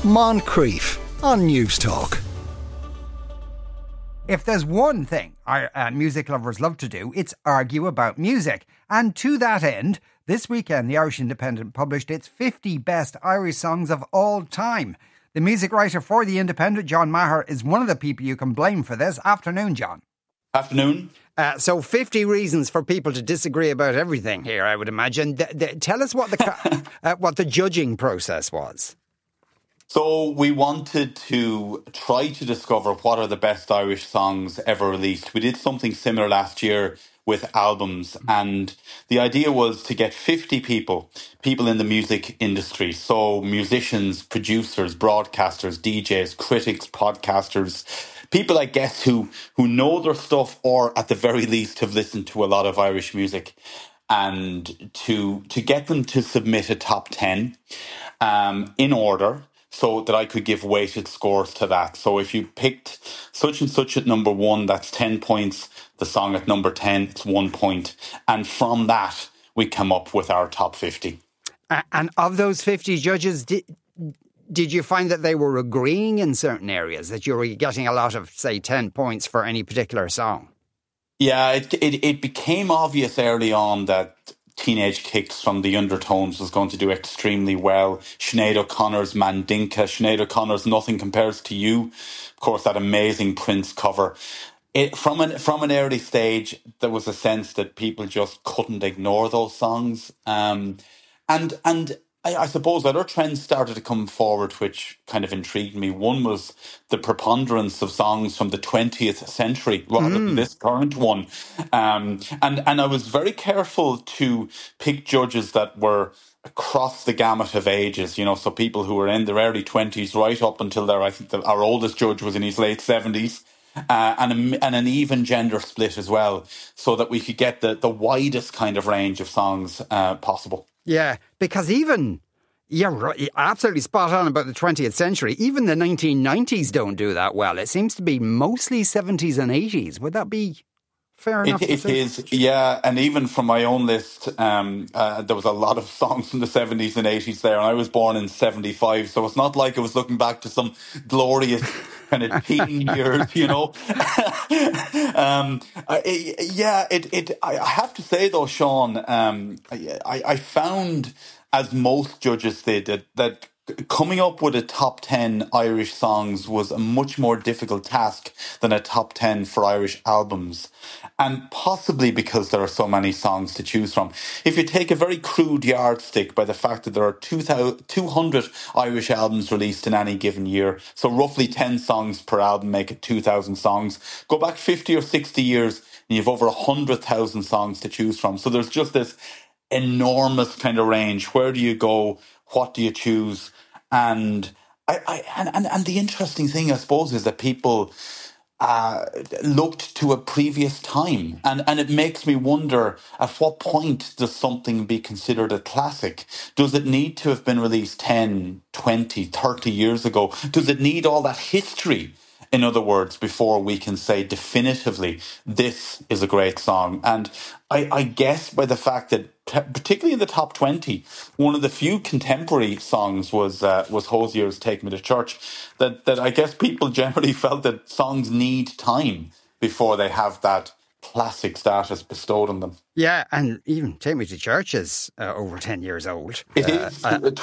Moncrief on News Talk. If there's one thing our music lovers love to do, it's argue about music. And to that end, this weekend the Irish Independent published its 50 best Irish songs of all time. The music writer for the Independent, John Maher, is one of the people you can blame for this. Afternoon, John. Afternoon. So 50 reasons for people to disagree about everything here, I would imagine. Tell us what the judging process was. So we wanted to try to discover what are the best Irish songs ever released. We did something similar last year with albums, and the idea was to get 50 people in the music industry. So musicians, producers, broadcasters, DJs, critics, podcasters, people I guess who know their stuff or at the very least have listened to a lot of Irish music, and to get them to submit a top 10 in order, so that I could give weighted scores to that. So if you picked such and such at number 1, that's 10 points. The song at number 10, it's 1 point. And from that, we come up with our top 50. And of those 50 judges, did you find that they were agreeing in certain areas, that you were getting a lot of, say, 10 points for any particular song? Yeah, it became obvious early on that Teenage Kicks from the Undertones was going to do extremely well. Sinead O'Connor's Mandinka, Sinead O'Connor's Nothing Compares to You, of course, that amazing Prince cover. From an early stage, there was a sense that people just couldn't ignore those songs. And I suppose other trends started to come forward, which kind of intrigued me. One was the preponderance of songs from the 20th century rather than this current one. And I was very careful to pick judges that were across the gamut of ages, so people who were in their early 20s right up until I think our oldest judge was in his late 70s. And an even gender split as well, so that we could get the widest kind of range of songs possible. Yeah, because you're absolutely spot on about the 20th century. Even the 1990s don't do that well. It seems to be mostly 70s and 80s. Would that be fair enough? It is, yeah. And even from my own list, there was a lot of songs from the 70s and 80s there. And I was born in 75, so it's not like I was looking back to some glorious kind of teen years, I have to say though, Sean, I found, as most judges did, that coming up with a top 10 Irish songs was a much more difficult task than a top 10 for Irish albums. And possibly because there are so many songs to choose from. If you take a very crude yardstick by the fact that there are 200 Irish albums released in any given year, so roughly 10 songs per album make it 2,000 songs. Go back 50 or 60 years and you have over 100,000 songs to choose from. So there's just this enormous kind of range. Where do you go? What do you choose? And and the interesting thing, I suppose, is that people looked to a previous time. And it makes me wonder, at what point does something be considered a classic? Does it need to have been released 10, 20, 30 years ago? Does it need all that history, in other words, before we can say definitively, this is a great song? And I guess by the fact that, particularly in the top 20, one of the few contemporary songs was Hosier's Take Me to Church, that I guess people generally felt that songs need time before they have that classic status bestowed on them. Yeah, and even Take Me to Church is over 10 years old. It is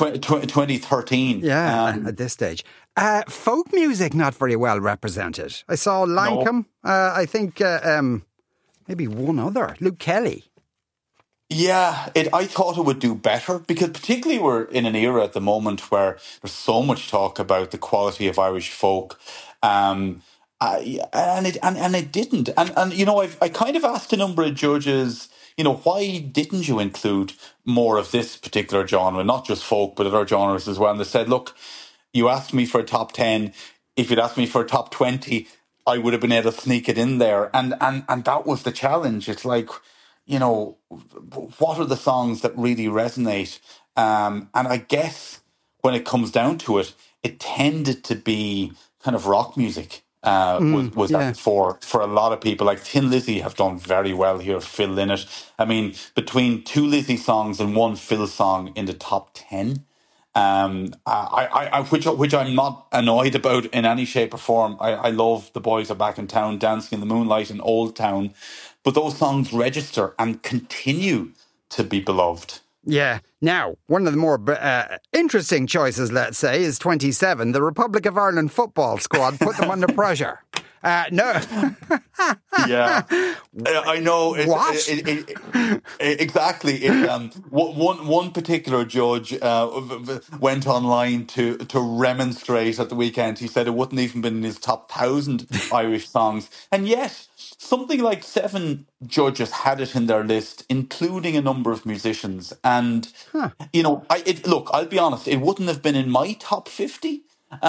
2013. Yeah, at this stage. Folk music not very well represented. I saw Lancome, I think maybe one other, Luke Kelly. Yeah, I thought it would do better, because particularly we're in an era at the moment where there's so much talk about the quality of Irish folk, and it didn't. And I kind of asked a number of judges, why didn't you include more of this particular genre, not just folk but other genres as well? And they said, look, you asked me for a top 10. If you'd asked me for a top 20, I would have been able to sneak it in there. And that was the challenge. It's like, what are the songs that really resonate? And I guess when it comes down to it, it tended to be kind of rock music. Was that for a lot of people. Like Thin Lizzy have done very well here, Phil Lynott. I mean, between two Lizzy songs and one Phil song in the top 10, which I'm not annoyed about in any shape or form. I love The Boys Are Back in Town, Dancing in the Moonlight in Old Town, but those songs register and continue to be beloved. Yeah. Now, one of the more interesting choices, let's say, is 27. The Republic of Ireland football squad put them under pressure. No. Yeah, I know. What? Exactly. One particular judge went online to remonstrate at the weekend. He said it wouldn't even been in his top 1,000 Irish songs, and yet something like 7 judges had it in their list, including a number of musicians. And look, I'll be honest, it wouldn't have been in my top 50.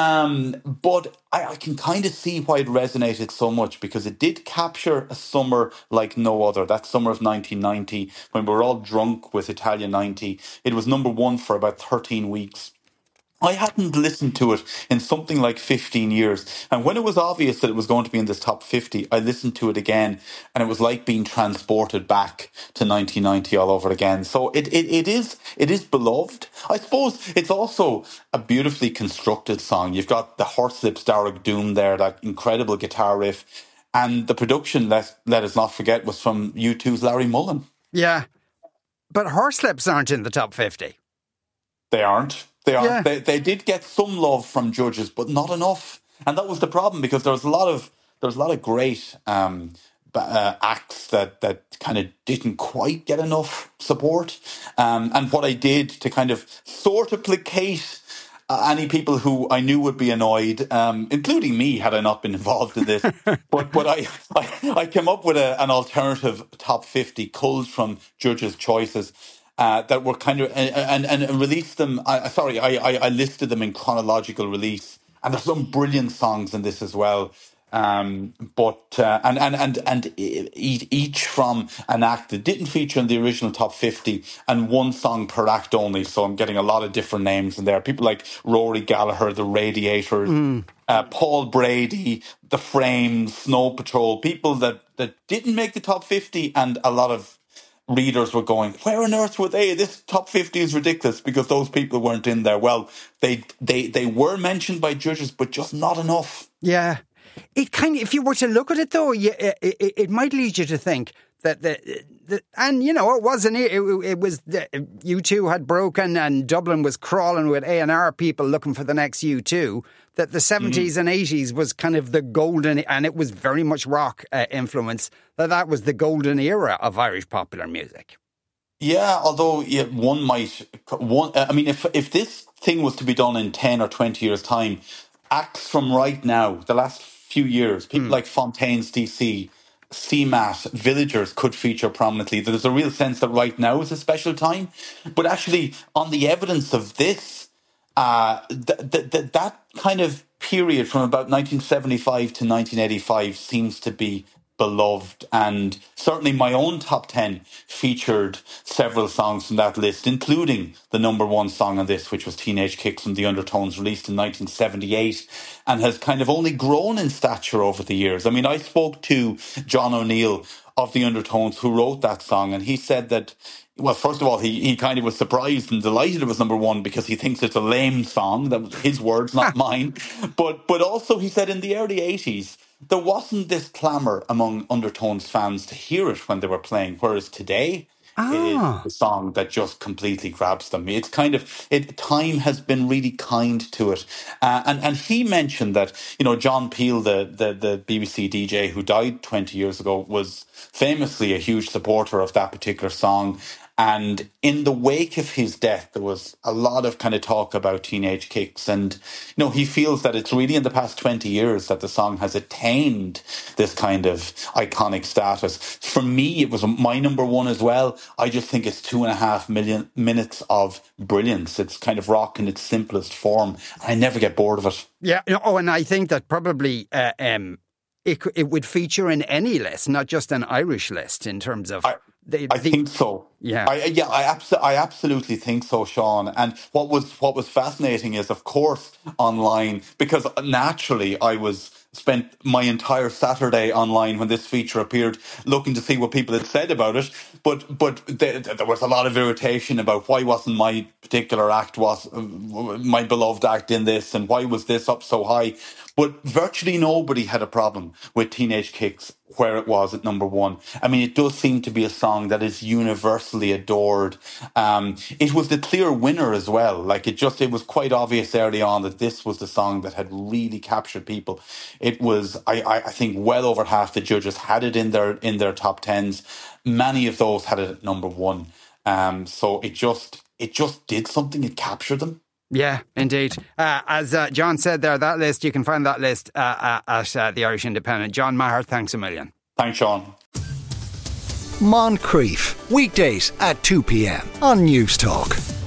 But I can kind of see why it resonated so much, because it did capture a summer like no other. That summer of 1990, when we were all drunk with Italia 90. It was number 1 for about 13 weeks. I hadn't listened to it in something like 15 years. And when it was obvious that it was going to be in this top 50, I listened to it again, and it was like being transported back to 1990 all over again. So it is beloved. I suppose it's also a beautifully constructed song. You've got the Horslips Darragh Doom there, that incredible guitar riff. And the production, let us not forget, was from U2's Larry Mullen. Yeah. But Horslips aren't in the top 50. They aren't. They aren't. Yeah. They did get some love from judges, but not enough. And that was the problem, because there was a lot of great acts that kind of didn't quite get enough support. And what I did to kind of sort of placate any people who I knew would be annoyed, including me, had I not been involved in this. but I came up with an alternative top 50 culled from judges' choices. That were kind of and released them. I listed them in chronological release, and there's some brilliant songs in this as well. But each from an act that didn't feature in the original top 50, and one song per act only. So I'm getting a lot of different names in there. People like Rory Gallagher, the Radiators, Paul Brady, the Frames, Snow Patrol. People that didn't make the top 50, and a lot of readers were going, where on earth were they? This top 50 is ridiculous, because those people weren't in there. Well, they were mentioned by judges, but just not enough. Yeah. It kind of, if you were to look at it though, it might lead you to think that and you know, it wasn't, it was U2 had broken and Dublin was crawling with A&R people looking for the next U2, that the 70s and 80s was kind of the golden, and it was very much rock influence, that was the golden era of Irish popular music. Yeah, although if this thing was to be done in 10 or 20 years' time, acts from right now, the last few years, people like Fontaine's DC, CMAT, Villagers could feature prominently. There's a real sense that right now is a special time. But actually, on the evidence of this, that kind of period from about 1975 to 1985 seems to be beloved, and certainly my own top 10 featured several songs from that list, including the number 1 song on this, which was Teenage Kicks from the Undertones, released in 1978, and has kind of only grown in stature over the years. I mean, I spoke to John O'Neill of the Undertones, who wrote that song, and he said that, well, first of all, he kind of was surprised and delighted it was number 1, because he thinks it's a lame song. That was his words, not mine. But also, he said in the early 80s, there wasn't this clamour among Undertones fans to hear it when they were playing, whereas today it is the song that just completely grabs them. It's kind of, time has been really kind to it. And he mentioned that, you know, John Peel, the BBC DJ who died 20 years ago, was famously a huge supporter of that particular song. And in the wake of his death, there was a lot of kind of talk about Teenage Kicks. And, you know, he feels that it's really in the past 20 years that the song has attained this kind of iconic status. For me, it was my number 1 as well. I just think it's 2.5 minutes of brilliance. It's kind of rock in its simplest form. I never get bored of it. Yeah. Oh, and I think that probably it would feature in any list, not just an Irish list, in terms of... I think so. Yeah. I absolutely think so, Sean. And what was fascinating is, of course, online, because naturally I was spent my entire Saturday online when this feature appeared, looking to see what people had said about it. But there was a lot of irritation about why wasn't my particular act, was my beloved act, in this, and why was this up so high. But virtually nobody had a problem with Teenage Kicks where it was at number one. I mean, it does seem to be a song that is universally adored. It was the clear winner as well. Like, it was quite obvious early on that this was the song that had really captured people. It was, I think, well over half the judges had it in their top tens. Many of those had it at number one. So it just did something. It captured them. Yeah, indeed. As John said there, that list, you can find that list at the Irish Independent. John Maher, thanks a million. Thanks, Sean. Moncrief, weekdays at 2 p.m. on News Talk.